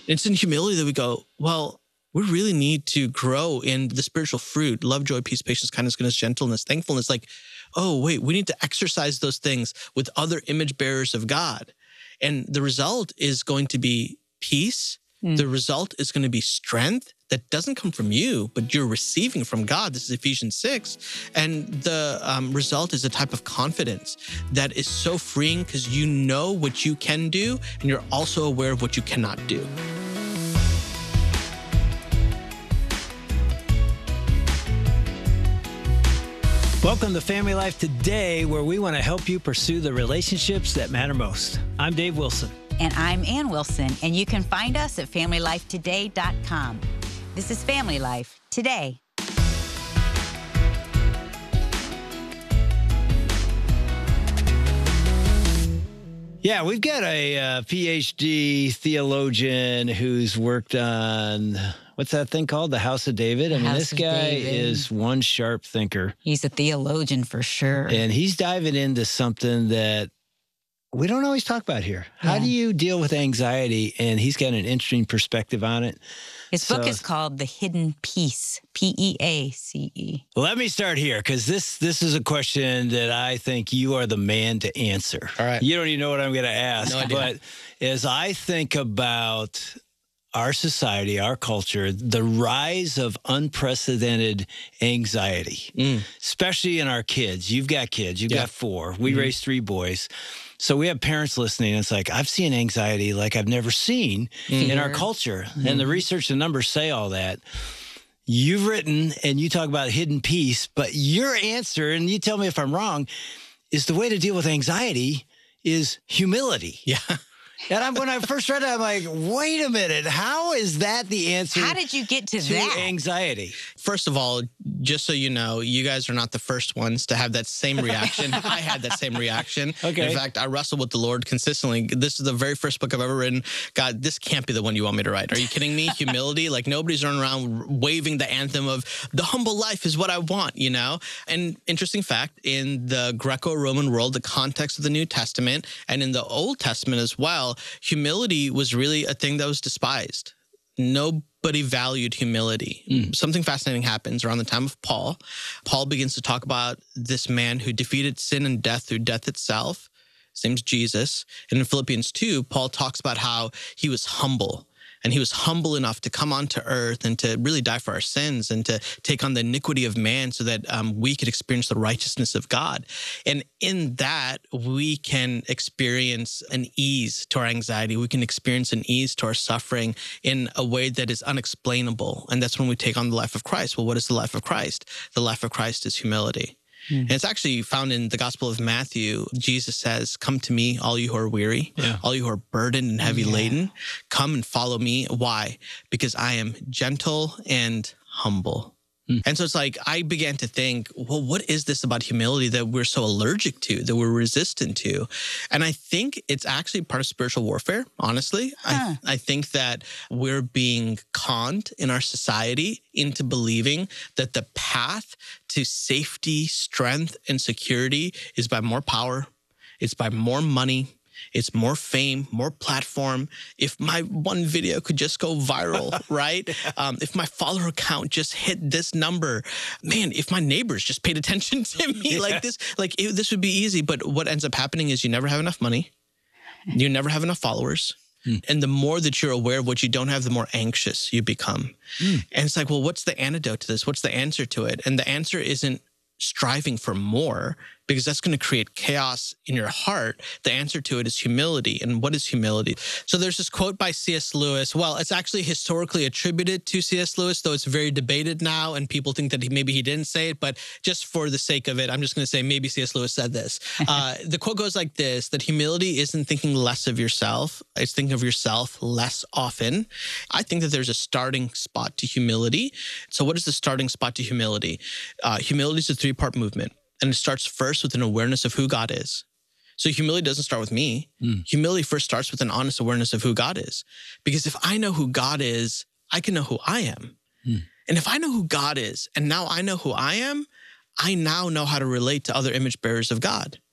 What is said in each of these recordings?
It's in humility that we go, well, we really need to grow in the spiritual fruit, love, joy, peace, patience, kindness, goodness, gentleness, thankfulness. Like, oh, wait, we need to exercise those things with other image bearers of God. And the result is going to be peace. The result is going to be strength that doesn't come from you, but you're receiving from God. This is Ephesians 6. And the result is a type of confidence that is so freeing because you know what you can do, and you're also aware of what you cannot do. Welcome to Family Life Today, where we want to help you pursue the relationships that matter most. I'm Dave Wilson. And I'm Ann Wilson, and you can find us at FamilyLifeToday.com. This is Family Life Today. Yeah, we've got a PhD theologian who's worked on, what's that thing called? The House of David? This guy is one sharp thinker. He's a theologian for sure. And he's diving into something that we don't always talk about here. How do you deal with anxiety? And he's got an interesting perspective on it. His book is called The Hidden Peace, Peace. Let me start here, because this is a question that I think you are the man to answer. All right. You don't even know what I'm going to ask. No idea. But as I think about our society, our culture, the rise of unprecedented anxiety, especially in our kids. You've got kids. You've got 4. We raised 3 boys. So we have parents listening. And it's like, I've seen anxiety like I've never seen in our culture. And the research and numbers say all that. You've written and you talk about hidden peace, but your answer, and you tell me if I'm wrong, is the way to deal with anxiety is humility. Yeah. And when I first read it, I'm like, wait a minute, how is that the answer? How did you get to that? Anxiety. First of all, just so you know, you guys are not the first ones to have that same reaction. I had that same reaction. Okay. In fact, I wrestle with the Lord consistently. This is the very first book I've ever written. God, this can't be the one you want me to write. Are you kidding me? Humility. Like, nobody's running around waving the anthem of the humble life is what I want, you know? And interesting fact, in the Greco-Roman world, the context of the New Testament, and in the Old Testament as well, humility was really a thing that was despised. Nobody valued humility. Something fascinating happens around the time of Paul. Paul begins to talk about this man who defeated sin and death through death itself. His name's Jesus. And in Philippians 2, Paul talks about how he was humble. And he was humble enough to come onto earth and to really die for our sins and to take on the iniquity of man so that we could experience the righteousness of God. And in that, we can experience an ease to our anxiety. We can experience an ease to our suffering in a way that is unexplainable. And that's when we take on the life of Christ. Well, what is the life of Christ? The life of Christ is humility. And it's actually found in the Gospel of Matthew. Jesus says, come to me, all you who are weary, all you who are burdened and heavy laden, come and follow me. Why? Because I am gentle and humble. And so it's like, I began to think, well, what is this about humility that we're so allergic to, that we're resistant to? And I think it's actually part of spiritual warfare, honestly. I think that we're being conned in our society into believing that the path to safety, strength, and security is by more power, it's by more money, it's more fame, more platform. If my one video could just go viral, right? If my follower count just hit this number, man, if my neighbors just paid attention to me like this, this would be easy. But what ends up happening is you never have enough money. You never have enough followers. And the more that you're aware of what you don't have, the more anxious you become. And it's like, well, what's the antidote to this? What's the answer to it? And the answer isn't striving for more, because that's going to create chaos in your heart. The answer to it is humility. And what is humility? So there's this quote by C.S. Lewis. Well, it's actually historically attributed to C.S. Lewis, though it's very debated now, and people think that maybe he didn't say it. But just for the sake of it, I'm just going to say maybe C.S. Lewis said this. The quote goes like this, that humility isn't thinking less of yourself. It's thinking of yourself less often. I think that there's a starting spot to humility. So what is the starting spot to humility? Humility is a 3-part movement. And it starts first with an awareness of who God is. So humility doesn't start with me. Humility first starts with an honest awareness of who God is. Because if I know who God is, I can know who I am. And if I know who God is, and now I know who I am, I now know how to relate to other image bearers of God.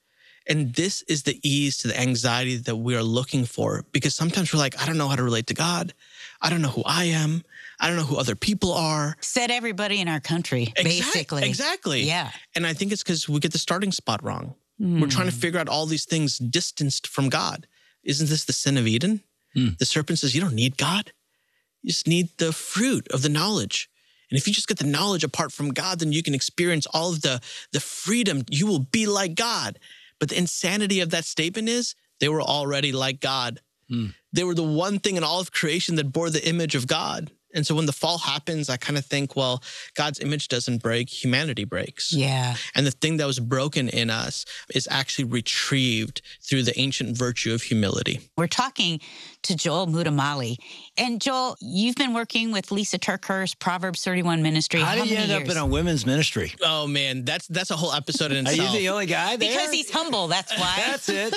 And this is the ease to the anxiety that we are looking for, because sometimes we're like, I don't know how to relate to God. I don't know who I am. I don't know who other people are. Said everybody in our country, basically. Exactly. Yeah. And I think it's because we get the starting spot wrong. We're trying to figure out all these things distanced from God. Isn't this the sin of Eden? The serpent says, you don't need God. You just need the fruit of the knowledge. And if you just get the knowledge apart from God, then you can experience all of the freedom. You will be like God. But the insanity of that statement is they were already like God. They were the one thing in all of creation that bore the image of God. And so when the fall happens, I kind of think, well, God's image doesn't break, humanity breaks. Yeah. And the thing that was broken in us is actually retrieved through the ancient virtue of humility. We're talking to Joel Muddamalle. And Joel, you've been working with Lisa TerKeurst's Proverbs 31 ministry. How did you end up in a women's ministry? Oh, man, that's a whole episode in Are itself. you the only guy there? Because he's humble, that's why. That's it.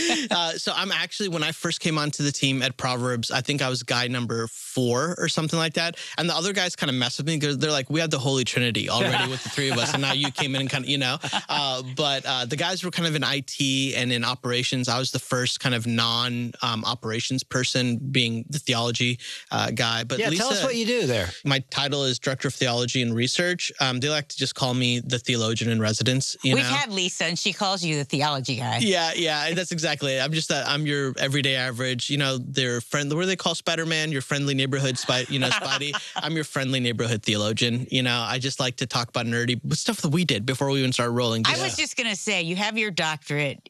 So I'm actually, when I first came onto the team at Proverbs, I think I was guy number 4 or something like that. And the other guys kind of mess with me because they're like, we had the Holy Trinity already with the 3 of us. And now you came in and kind of, but the guys were kind of in IT and in operations. I was the first kind of non-operations person, being the theology guy. But yeah, Lisa, tell us what you do there. My title is Director of Theology and Research. They like to just call me the theologian in residence. We've had Lisa, and she calls you the theology guy. Yeah, that's exactly it. I'm your everyday average. Their friend. What do they call Spider-Man? Your friendly neighborhood Spidey. I'm your friendly neighborhood theologian. I just like to talk about nerdy stuff that we did before we even started rolling. I was just going to say, you have your doctorate.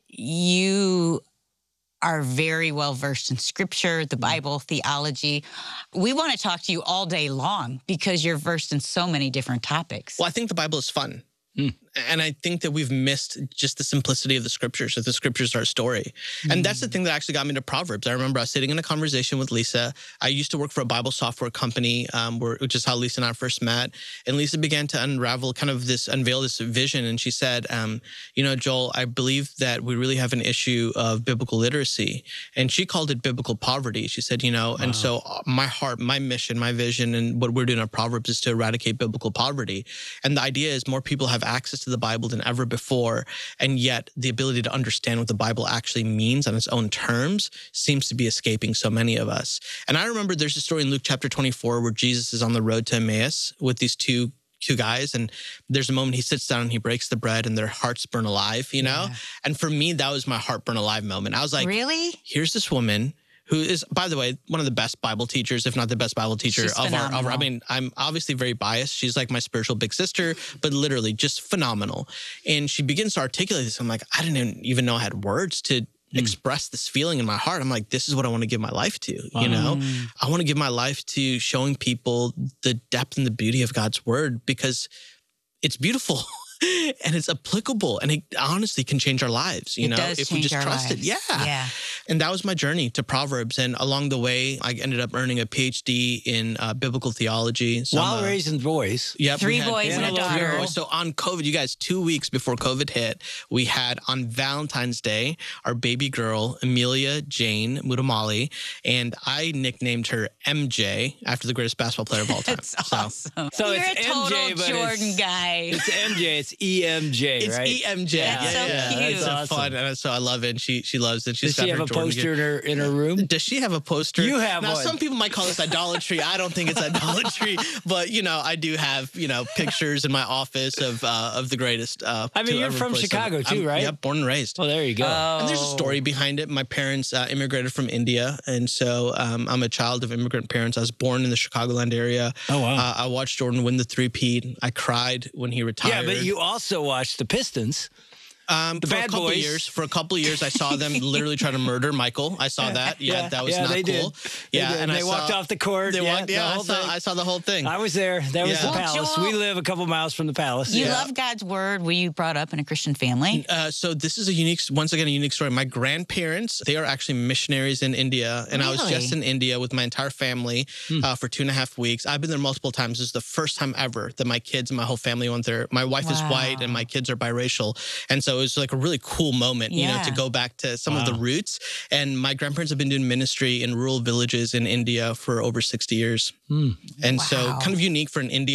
You are very well versed in scripture, the Bible, theology. We want to talk to you all day long because you're versed in so many different topics. Well, I think the Bible is fun. And I think that we've missed just the simplicity of the scriptures, that the scriptures are a story. And that's the thing that actually got me to Proverbs. I remember I was sitting in a conversation with Lisa. I used to work for a Bible software company, which is how Lisa and I first met. And Lisa began to unravel unveil this vision. And she said, Joel, I believe that we really have an issue of biblical literacy. And she called it biblical poverty. She said, and so my heart, my mission, my vision, and what we're doing at Proverbs is to eradicate biblical poverty. And the idea is more people have access to the Bible than ever before, and yet the ability to understand what the Bible actually means on its own terms seems to be escaping so many of us. And I remember there's a story in Luke chapter 24 where Jesus is on the road to Emmaus with these two guys, and there's a moment he sits down and he breaks the bread and their hearts burn alive, And for me, that was my heart burn alive moment. I was like, really? Here's this woman who is, by the way, one of the best Bible teachers, if not the best Bible teacher of our. I mean, I'm obviously very biased. She's like my spiritual big sister, but literally just phenomenal. And she begins to articulate this. I'm like, I didn't even know I had words to express this feeling in my heart. I'm like, this is what I want to give my life to, I want to give my life to showing people the depth and the beauty of God's word, because it's beautiful. And it's applicable, and it honestly can change our lives, if we just trust it. Yeah. And that was my journey to Proverbs. And along the way, I ended up earning a PhD in biblical theology. So while raising boys. Yep. 3 boys and a daughter. So on COVID, you guys, 2 weeks before COVID hit, we had on Valentine's Day, our baby girl, Amelia Jane Muddamalle, and I nicknamed her MJ after the greatest basketball player of all time. That's awesome. So You're it's a total MJ, Jordan guy. It's MJ. It's EMJ, right? It's EMJ. That's so cute. It's so awesome. fun, and so I love it. And she loves it. Does she have a poster in her room? Does she have a poster? You have now, one. Some people might call this idolatry. I don't think it's idolatry, but I do have pictures in my office of the greatest. You're from Chicago too, right? Yep, born and raised. Well, there you go. And there's a story behind it. My parents immigrated from India, and so I'm a child of immigrant parents. I was born in the Chicagoland area. Oh wow! I watched Jordan win the three-peat. I cried when he retired. Yeah, but you also watched the Pistons. The bad boys. For a couple of years, I saw them literally try to murder Michael. I saw that. Yeah, that was not they cool. Did. Yeah, and they walked off the court. They walked. Yeah, I saw the whole thing. I was there. That was the palace. Joel, we live a couple miles from the palace. You love God's word. Were you brought up in a Christian family? So this is a unique story. My grandparents, they are actually missionaries in India, and I was just in India with my entire family for 2.5 weeks. I've been there multiple times. This is the first time ever that my kids and my whole family went there. My wife is white, and my kids are biracial, and so it was like a really cool moment, to go back to some of the roots. And my grandparents have been doing ministry in rural villages in India for over 60 years. And so kind of unique for an Indian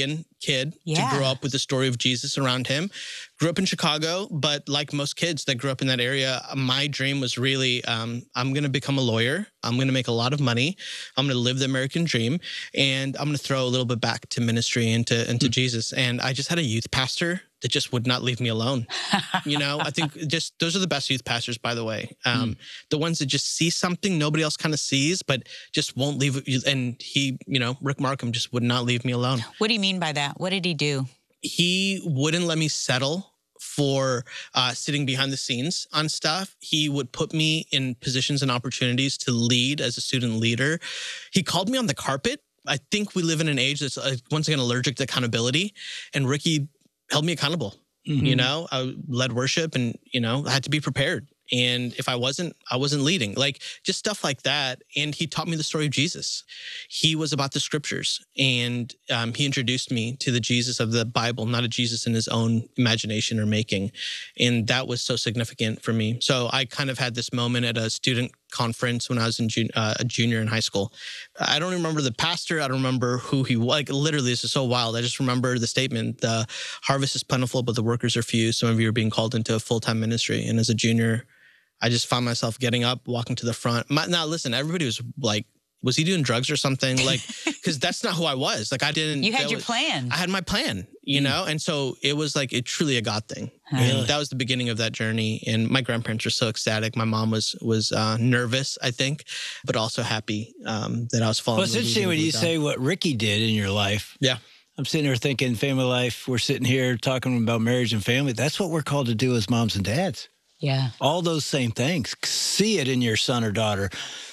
kid Yeah. to grow up with the story of Jesus around him. Grew up in Chicago, but like most kids that grew up in that area, my dream was really, I'm going to become a lawyer. I'm going to make a lot of money. I'm going to live the American dream, and I'm going to throw a little bit back to ministry and into Jesus. And I just had a youth pastor that just would not leave me alone. I think just those are the best youth pastors, by the way. The ones that just see something nobody else kind of sees, but just won't leave it. And he, Rick Markham just would not leave me alone. What do you mean by that? What did he do? He wouldn't let me settle for sitting behind the scenes on stuff. He would put me in positions and opportunities to lead as a student leader. He called me on the carpet. I think we live in an age that's, once again, allergic to accountability. And Ricky held me accountable. I led worship and, I had to be prepared. And if I wasn't leading, like just stuff like that. And he taught me the story of Jesus. He was about the scriptures, and he introduced me to the Jesus of the Bible, not a Jesus in his own imagination or making. And that was so significant for me. So I kind of had this moment at a student conference when I was a junior in high school. I don't remember the pastor. I don't remember who he was. Like literally, this is so wild. I just remember the statement, the harvest is plentiful, but the workers are few. Some of you are being called into a full-time ministry. And as a junior, I just found myself getting up, walking to the front. Now, listen, everybody was like, was he doing drugs or something? Like, because that's not who I was. Like, I didn't. You had your plan. I had my plan, and so it was like truly a God thing. Really? And that was the beginning of that journey. And my grandparents were so ecstatic. My mom was nervous, I think, but also happy that I was following. Well, it's interesting when you say what Ricky did in your life. Yeah. I'm sitting here thinking family life. We're sitting here talking about marriage and family. That's what we're called to do as moms and dads. Yeah. All those same things. See it in your son or daughter.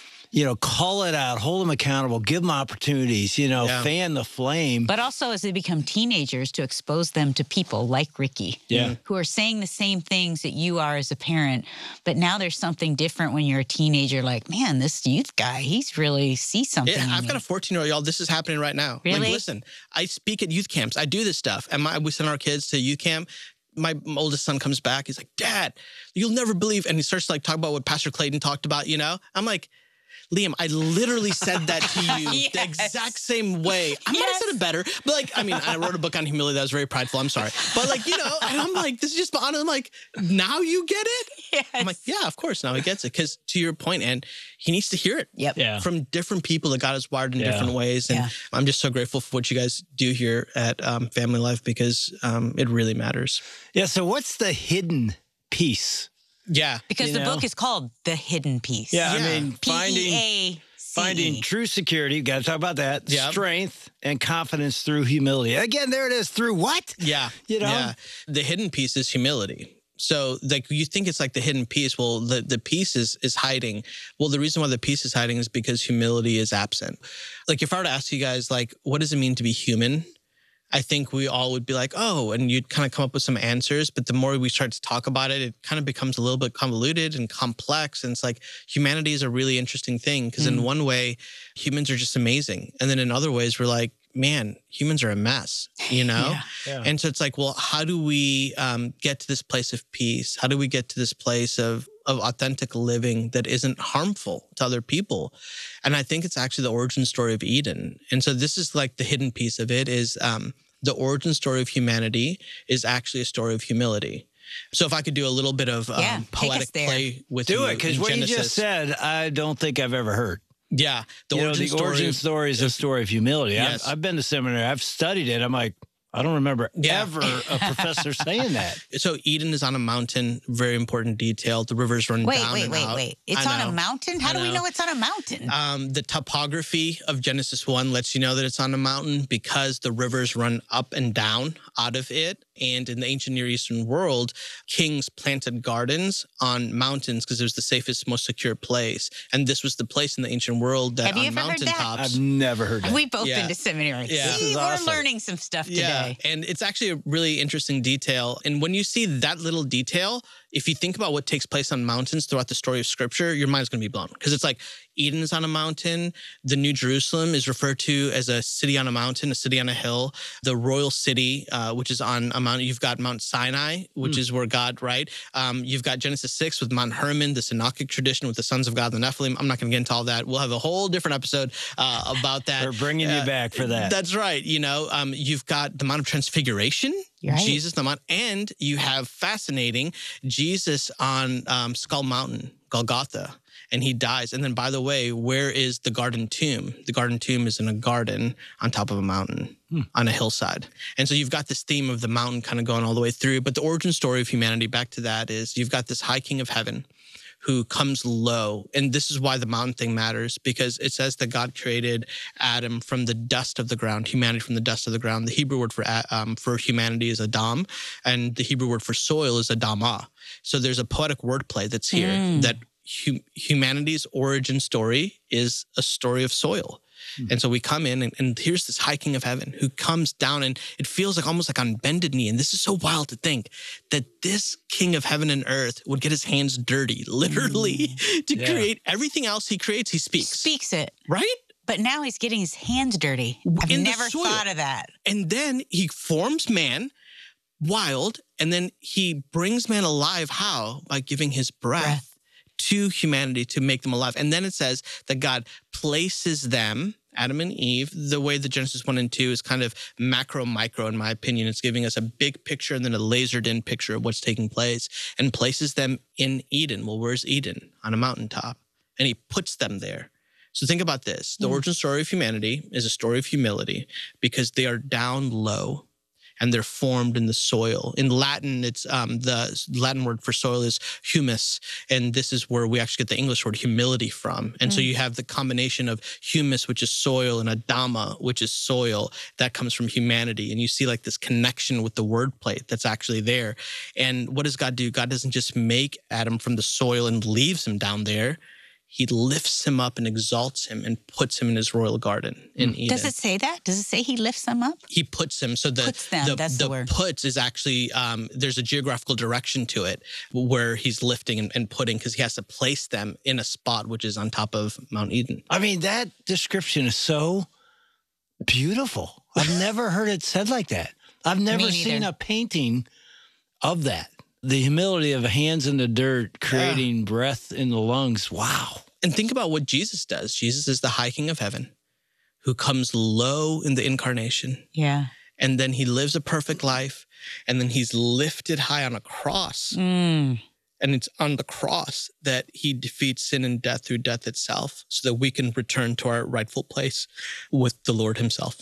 Call it out, hold them accountable, give them opportunities, fan the flame. But also as they become teenagers, to expose them to people like Ricky, who are saying the same things that you are as a parent. But now there's something different when you're a teenager, like, man, this youth guy, he's really sees something. Yeah, I've got a 14-year-old, y'all. This is happening right now. Really? Like, listen, I speak at youth camps. I do this stuff. And we send our kids to youth camp. My oldest son comes back. He's like, Dad, you'll never believe. And he starts to talk about what Pastor Clayton talked about, I'm like, Liam, I literally said that to you the exact same way. I might have said it better, but I wrote a book on humility that was very prideful. I'm sorry. But and I'm like, this is just, I'm like, now you get it? Yes. I'm like, yeah, of course. Now he gets it. Because to your point, and he needs to hear it from different people that God has wired in different ways. And I'm just so grateful for what you guys do here at Family Life, because it really matters. Yeah. So what's the hidden piece? Yeah. Because the book is called The Hidden Piece. Yeah. I mean, P-E-A-C-E. finding true security. Got to talk about that. Yep. Strength and confidence through humility. Again, there it is. Through what? Yeah. Yeah. The hidden piece is humility. So you think it's like the hidden piece. Well, the piece is hiding. Well, the reason why the piece is hiding is because humility is absent. Like if I were to ask you guys, what does it mean to be human? I think we all would be like, oh, and you'd kind of come up with some answers. But the more we start to talk about it, it kind of becomes a little bit convoluted and complex. And it's like humanity is a really interesting thing, because in one way, humans are just amazing. And then in other ways, we're like, man, humans are a mess, Yeah. And so it's like, well, how do we get to this place of peace? How do we get to this place of authentic living that isn't harmful to other people? And I think it's actually the origin story of Eden. And so this is like the hidden piece of it is the origin story of humanity is actually a story of humility. So if I could do a little bit of poetic play with you. Do it, because what you just said, I don't think I've ever heard. Yeah. The origin story is a story of humility. Yes. I've been to seminary. I've studied it. I'm like, I don't remember ever a professor saying that. So Eden is on a mountain, very important detail. The rivers run down and out. Wait. It's on a mountain? How do we know it's on a mountain? The topography of Genesis 1 lets you know that it's on a mountain because the rivers run up and down out of it. And in the ancient Near Eastern world, kings planted gardens on mountains because it was the safest, most secure place. And this was the place in the ancient world that on mountaintops. I've never heard that. We've both been to seminary. Yeah. See, we're learning some stuff today. And it's actually a really interesting detail. And when you see that little detail, if you think about what takes place on mountains throughout the story of Scripture, your mind's going to be blown. Because it's like Eden is on a mountain. The New Jerusalem is referred to as a city on a mountain, a city on a hill. The royal city, which is on a mountain. You've got Mount Sinai, which is where God, right? You've got Genesis 6 with Mount Hermon, the Enochic tradition with the sons of God, the Nephilim. I'm not going to get into all that. We'll have a whole different episode about that. We're bringing you back for that. That's right. You've got the Mount of Transfiguration, Right. Jesus, the Mount, and you have fascinating Jesus on Skull Mountain, Golgotha, and he dies. And then, by the way, where is the garden tomb? The garden tomb is in a garden on top of a mountain, on a hillside. And so you've got this theme of the mountain kind of going all the way through. But the origin story of humanity, back to that, is you've got this high king of heaven who comes low. And this is why the mountain thing matters, because it says that God created Adam from the dust of the ground, humanity from the dust of the ground. The Hebrew word for humanity is Adam, and the Hebrew word for soil is Adamah. So there's a poetic wordplay that's here that humanity's origin story is a story of soil. And so we come in, and here's this high king of heaven who comes down, and it feels like almost like on bended knee. And this is so wild to think that this king of heaven and earth would get his hands dirty, literally, to create everything else he creates. He speaks it. right? But now he's getting his hands dirty. I've In the never soil. thought of that. And then he forms man, wild, and then he brings man alive. How? By giving his breath to humanity to make them alive. And then it says that God places them, Adam and Eve, the way the Genesis 1 and 2 is kind of macro, micro, in my opinion. It's giving us a big picture and then a lasered in picture of what's taking place, and places them in Eden. Well, where's Eden? On a mountaintop. And he puts them there. So think about this. The origin story of humanity is a story of humility, because they are down low and they're formed in the soil. In Latin, it's the Latin word for soil is humus, and this is where we actually get the English word humility from. And so you have the combination of humus, which is soil, and Adama, which is soil, that comes from humanity. And you see like this connection with the wordplay that's actually there. And what does God do? God doesn't just make Adam from the soil and leaves him down there. He lifts him up and exalts him and puts him in his royal garden in Eden. Does it say that? Does it say he lifts them up? He puts him. So Puts them, that's the word. puts is actually, there's a geographical direction to it where he's lifting and putting, because he has to place them in a spot which is on top of Mount Eden. I mean, that description is so beautiful. I've never heard it said like that. I've never seen a painting of that. The humility of hands in the dirt, creating breath in the lungs. Wow. And think about what Jesus does. Jesus is the high king of heaven who comes low in the incarnation. Yeah. And then he lives a perfect life. And then he's lifted high on a cross. Mm. And it's on the cross that he defeats sin and death through death itself, so that we can return to our rightful place with the Lord himself.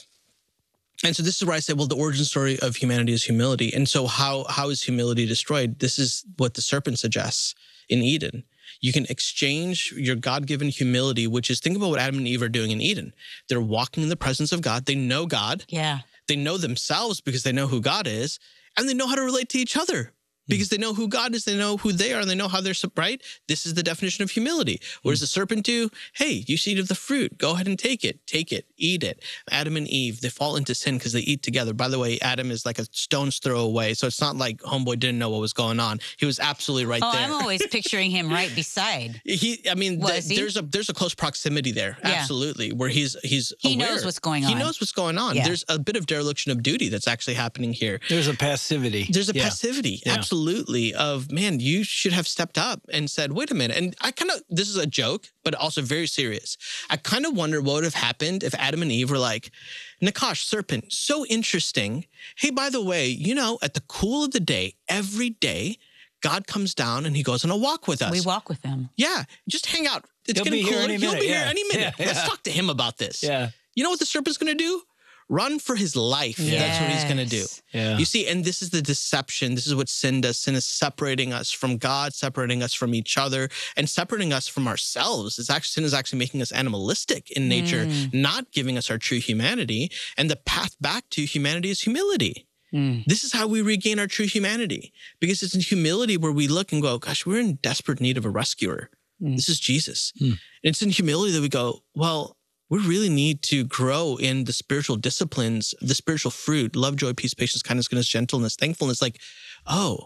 And so this is where I say, well, the origin story of humanity is humility. And so how is humility destroyed? This is what the serpent suggests in Eden. You can exchange your God-given humility, which is, think about what Adam and Eve are doing in Eden. They're walking in the presence of God. They know God. Yeah. They know themselves because they know who God is, and they know how to relate to each other. Because they know who God is, they know who they are, and they know how they're, right? This is the definition of humility. What does the serpent do? Hey, you eat of the fruit. Go ahead and take it, eat it. Adam and Eve, they fall into sin because they eat together. By the way, Adam is like a stone's throw away. So it's not like homeboy didn't know what was going on. He was absolutely right there. I'm always picturing him right beside. There's a close proximity there. Yeah. Absolutely. Where he aware. Knows what's going on. He knows what's going on. Yeah. There's a bit of dereliction of duty that's actually happening here. There's a passivity. There's a passivity. Yeah. Absolutely, of, man, you should have stepped up and said, wait a minute. And this is a joke, but also very serious. I kind of wonder what would have happened if Adam and Eve were like, Nakash, serpent, so interesting. Hey, by the way, at the cool of the day, every day, God comes down and he goes on a walk with us. We walk with him. Yeah, just hang out. It's He'll getting be here cooler. any He'll minute. be here Yeah. any minute. Yeah. Let's talk to him about this. Yeah. You know what the serpent's going to do? Run for his life. That's what he's going to do. Yeah. You see, and this is the deception. This is what sin does. Sin is separating us from God, separating us from each other, and separating us from ourselves. Sin is actually making us animalistic in nature, not giving us our true humanity. And the path back to humanity is humility. This is how we regain our true humanity, because it's in humility where we look and go, gosh, we're in desperate need of a rescuer. This is Jesus. And it's in humility that we go, well, we really need to grow in the spiritual disciplines, the spiritual fruit, love, joy, peace, patience, kindness, goodness, gentleness, thankfulness. Like, oh,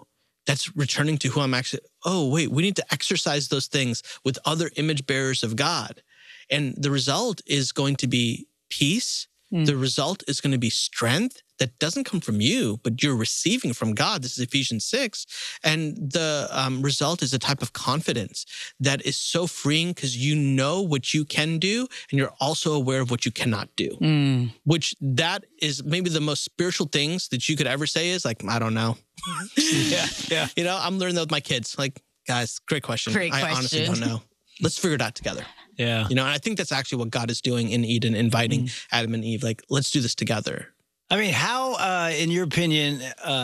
That's returning to who I'm actually. Oh, wait, we need to exercise those things with other image bearers of God. And the result is going to be peace. The result is going to be strength that doesn't come from you, but you're receiving from God. This is Ephesians 6. And the result is a type of confidence that is so freeing because you know what you can do and you're also aware of what you cannot do, which that is maybe the most spiritual things that you could ever say is like, I don't know. Yeah. You know, I'm learning that with my kids. Like, guys, great question. I honestly don't know. Let's figure it out together. Yeah. You know, and I think that's actually what God is doing in Eden, inviting Adam and Eve, like, let's do this together. I mean, how, in your opinion,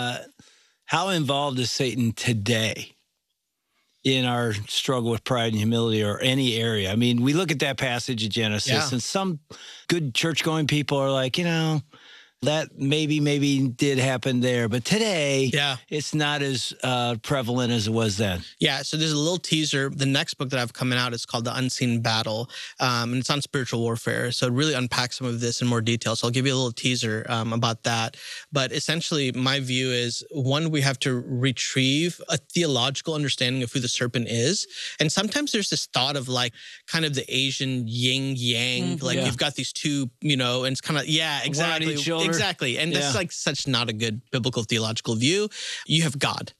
how involved is Satan today in our struggle with pride and humility or any area? I mean, we look at that passage of Genesis and some good church-going people are like, you know, that maybe did happen there. But today, it's not as prevalent as it was then. Yeah, so there's a little teaser. The next book that I've coming out is called The Unseen Battle, and it's on spiritual warfare. So it really unpacks some of this in more detail. So I'll give you a little teaser about that. But essentially, my view is, one, we have to retrieve a theological understanding of who the serpent is. And sometimes there's this thought of like kind of the Asian yin-yang, like you've got these two, you know, and it's kind of, exactly. Exactly. And that's like such not a good biblical theological view. You have God.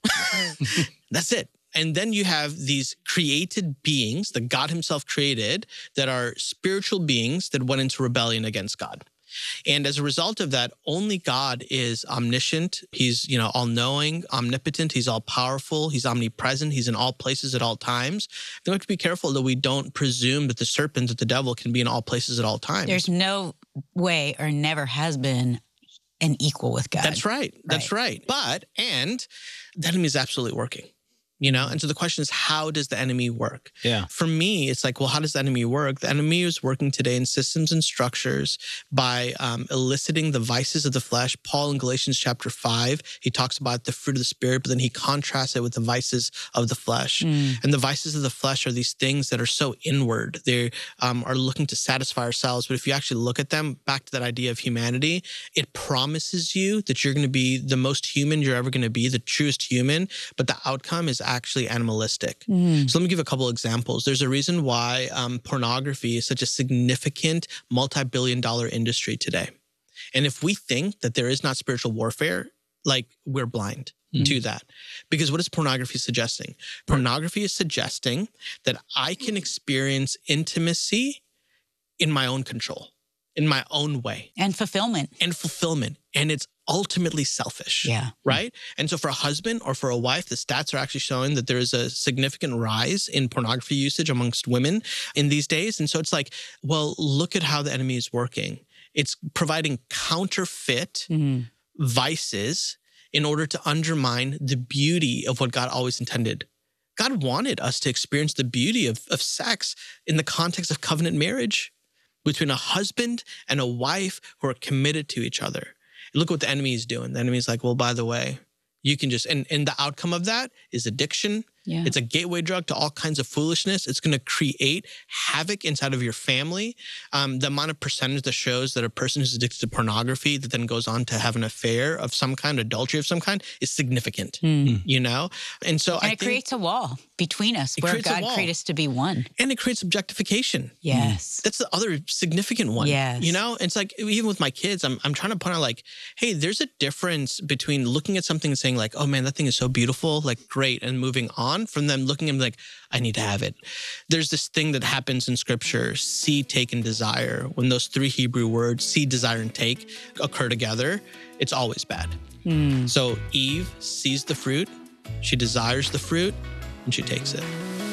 That's it. And then you have these created beings that God himself created that are spiritual beings that went into rebellion against God. And as a result of that, only God is omniscient. He's, you know, all-knowing, omnipotent. He's all-powerful. He's omnipresent. He's in all places at all times. We have to be careful that we don't presume that the serpent, that the devil, can be in all places at all times. There's no way, or never has been, an equal with God. That's right. That's right. But, and the enemy is absolutely working. You know, and so the question is, how does the enemy work? Yeah. For me, it's like, well, how does the enemy work? The enemy is working today in systems and structures by eliciting the vices of the flesh. Paul in Galatians chapter 5, he talks about the fruit of the Spirit, but then he contrasts it with the vices of the flesh. And the vices of the flesh are these things that are so inward. They are looking to satisfy ourselves. But if you actually look at them, back to that idea of humanity, it promises you that you're going to be the most human you're ever going to be, the truest human, but the outcome is actually animalistic. So let me give a couple examples. There's a reason why pornography is such a significant multi-billion-dollar industry today. And if we think that there is not spiritual warfare, like, we're blind to that. Because what is pornography suggesting? Pornography is suggesting that I can experience intimacy in my own control, in my own way. And fulfillment. And it's ultimately selfish. Right? And so for a husband or for a wife, the stats are actually showing that there is a significant rise in pornography usage amongst women in these days. And so it's like, well, look at how the enemy is working. It's providing counterfeit vices in order to undermine the beauty of what God always intended. God wanted us to experience the beauty of sex in the context of covenant marriage between a husband and a wife who are committed to each other. Look what the enemy is doing. The enemy is like, well, by the way, you can just, and the outcome of that is addiction. It's a gateway drug to all kinds of foolishness. It's going to create havoc inside of your family. The amount of percentage that shows that a person who's addicted to pornography that then goes on to have an affair of some kind, adultery of some kind, is significant, you know? And so it creates a wall between us where God created us to be one. And it creates objectification. Yes. That's the other significant one. Yes. You know, it's like, even with my kids, I'm trying to point out like, hey, there's a difference between looking at something and saying like, oh man, that thing is so beautiful, like great, and moving on, from them looking at them like, I need to have it. There's this thing that happens in scripture, see, take, and desire. When those three Hebrew words, see, desire, and take, occur together, it's always bad. So Eve sees the fruit, she desires the fruit, and she takes it.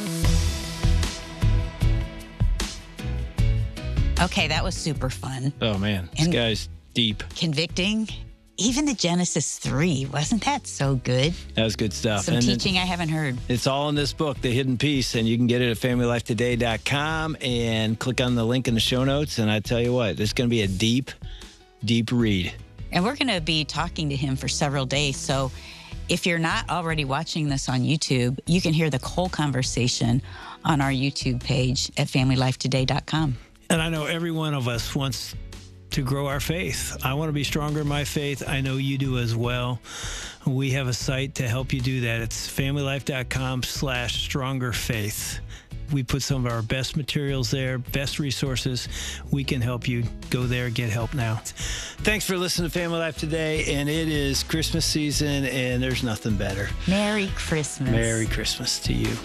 Okay, that was super fun. Oh man, this guy's deep. Convicting. Even the Genesis 3, wasn't that so good? That was good stuff. Some teaching I haven't heard. It's all in this book, The Hidden Piece, and you can get it at familylifetoday.com and click on the link in the show notes. And I tell you what, this is going to be a deep, deep read. And we're going to be talking to him for several days. So if you're not already watching this on YouTube, you can hear the whole conversation on our YouTube page at familylifetoday.com. And I know every one of us wants to grow our faith. I want to be stronger in my faith. I know you do as well. We have a site to help you do that. It's familylife.com/strongerfaith. We put some of our best materials there, best resources. We can help you. Go there, get help now. Thanks for listening to Family Life today. And it is Christmas season, and there's nothing better. Merry Christmas. Merry Christmas to you.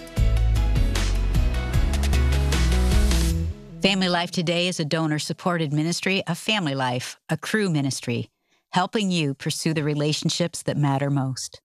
Family Life Today is a donor-supported ministry of Family Life, a Cru ministry, helping you pursue the relationships that matter most.